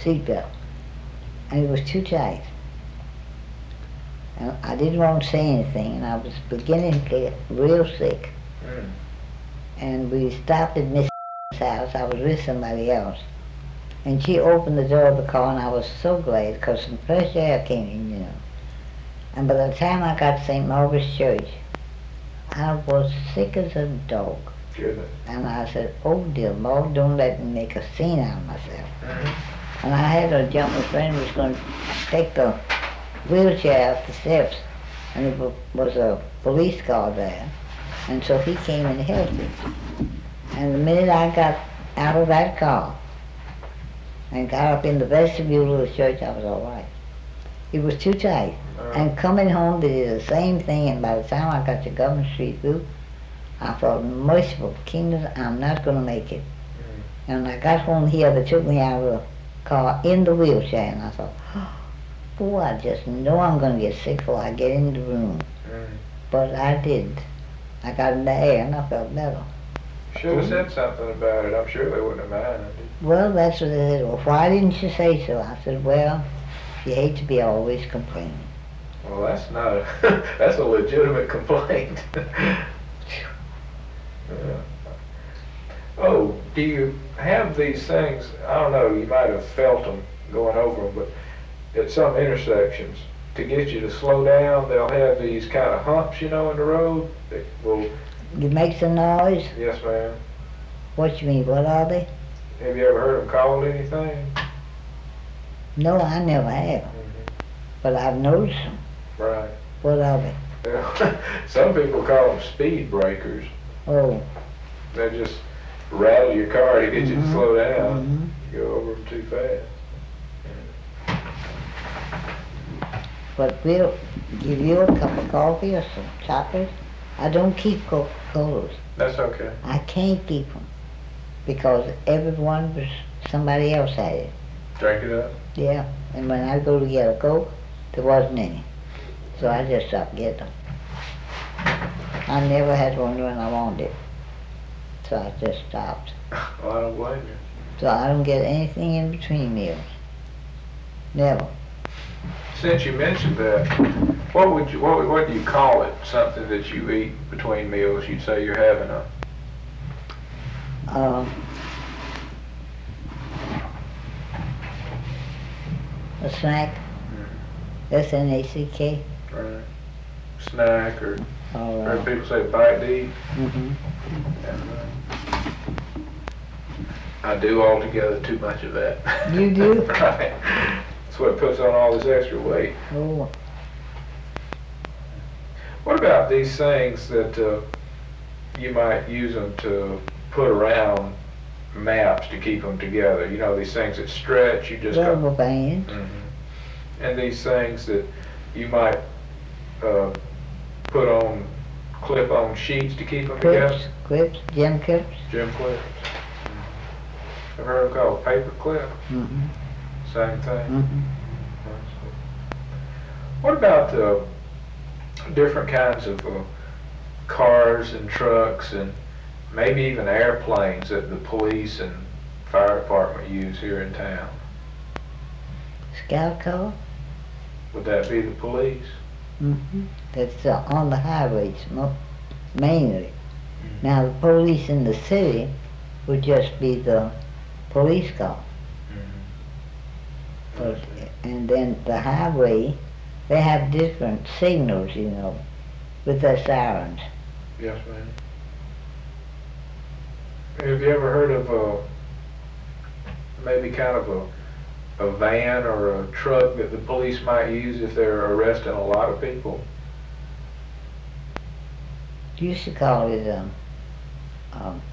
seatbelt, and it was too tight. And I didn't want to say anything, and I was beginning to get real sick. Mm. And we stopped at Miss house. I was with somebody else. And she opened the door of the car, and I was so glad because some fresh air came in, you know. And by the time I got to St. Margaret's Church, I was sick as a dog. Goodness. And I said, oh dear Lord, don't let me make a scene out of myself. Mm-hmm. And I had a gentleman's friend who was going to take the wheelchair up the steps, and there was a police car there. And so he came and helped me. And the minute I got out of that car and got up in the vestibule of the church, I was all right. It was too tight. And coming home, they did the same thing, and by the time I got to Government Street Loop, I thought, merciful kingdom, I'm not going to make it. And when I got home here, they took me out of the car in the wheelchair, and I thought, oh, I just know I'm going to get sick before I get in the room. But I didn't. I got in the air, and I felt better. Should have said something about it. I'm sure they wouldn't have minded. Well, that's what they said. Well, why didn't you say so? I said, well, you hate to be always complaining. Well, that's not a, that's a legitimate complaint. Oh, do you have these things, I don't know, you might have felt them going over them, but at some intersections, to get you to slow down, they'll have these kind of humps, you know, in the road that will... It makes a noise? Yes, ma'am. What you mean, what are they? Have you ever heard them called anything? No, I never have. But I've noticed them. Right. What are they? Some people call them speed breakers. Oh. They just rattle your car to get you to slow down. You go over them too fast. But we'll give you a cup of coffee or some chocolate. I don't keep Coca-Colas. That's okay. I can't keep them because everyone was, somebody else had it. Drink it up? Yeah, and when I go to get a Coke, there wasn't any. So I just stopped getting them. I never had one when I wanted it. So I just stopped. Well, I don't blame you. So I don't get anything in between meals. Never. Since you mentioned that, what do you call it? Something that you eat between meals? You'd say you're having a snack. S-N-A-C-K. Right. Snack, or All heard right. people say bite to eat. Mm-hmm. And, I do altogether too much of that. You do? Right. That's what puts on all this extra weight. Oh. What about these things that you might use them to put around maps to keep them together? You know, these things that stretch, you just Rubber band. And these things that you might put on, clip on sheets to keep them together? Clips, gem clips. Gem clips. I've heard them called paper clip. Mm-hmm. Same thing. Mm-hmm. What about different kinds of cars and trucks and maybe even airplanes that the police and fire department use here in town? Scout car? Would that be the police? Mm-hmm. That's on the highways mainly. Now the police in the city would just be the police car. But, and then the highway, they have different signals, you know, with their sirens. Yes, ma'am. Have you ever heard of maybe kind of a van or a truck that the police might use if they're arresting a lot of people? Used to call it